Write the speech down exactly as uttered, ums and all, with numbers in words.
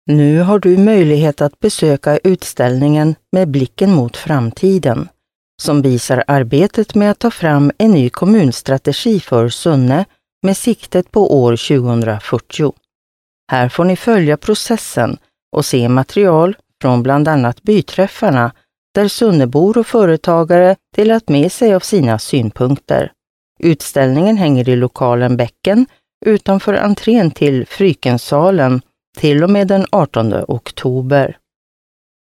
Nu har du möjlighet att besöka utställningen Med blicken mot framtiden, som visar arbetet med att ta fram en ny kommunstrategi för Sunne med siktet på år tjugohundrafyrtio. Här får ni följa processen och se material från bland annat byträffarna där Sunnebor och företagare delat med sig av sina synpunkter. Utställningen hänger i lokalen Bäcken utanför entrén till Frykensalen till och med den artonde oktober.